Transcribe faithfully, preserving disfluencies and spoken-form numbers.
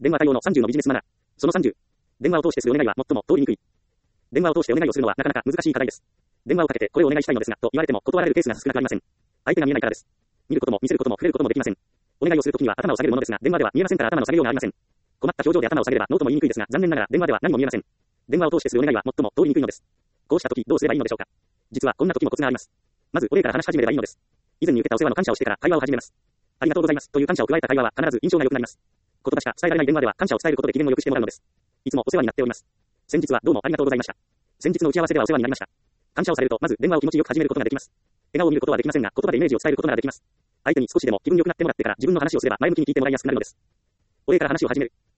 電話対応のさんじゅうのビジネスマナー。そのさんじゅう。電話を通してするお願いは最も通りにくい。電話を通してお願いをするのはなかなか難しい課題です。電話をかけてこれをお願いしたいのですが、と言われても断られるケースが少なくありません。相手が見えないからです。見ることも見せることも触れることもできません。お願いをするときには頭を下げるものですが、電話では見えませんから頭の下げようがありません。困った表情で頭を下げればノーとも言いにくいですが、残念ながら電話では何も見えません。電話を通してするお願いは最も通りにくいのです。こうしたときどうすればいいのでしょうか。実はこんなときもコツがあります。まずお礼から話し始めればいいのです。以前に受けたお世話の感謝をしてから会話を始めます。ありがとうございますという感謝を加えた会話は必ず印象が良くなります。言葉しか伝えられない電話では感謝を伝えることで気分を良くしてもらうのです。いつもお世話になっております。先日はどうもありがとうございました。先日の打ち合わせではお世話になりました。感謝をされるとまず電話を気持ちよく始めることができます。笑顔を見ることはできませんが、言葉でイメージを伝えることならできます。相手に少しでも気分良くなってもらってから自分の話をすれば前向きに聞いてもらいやすくなるのです。お礼から話を始める。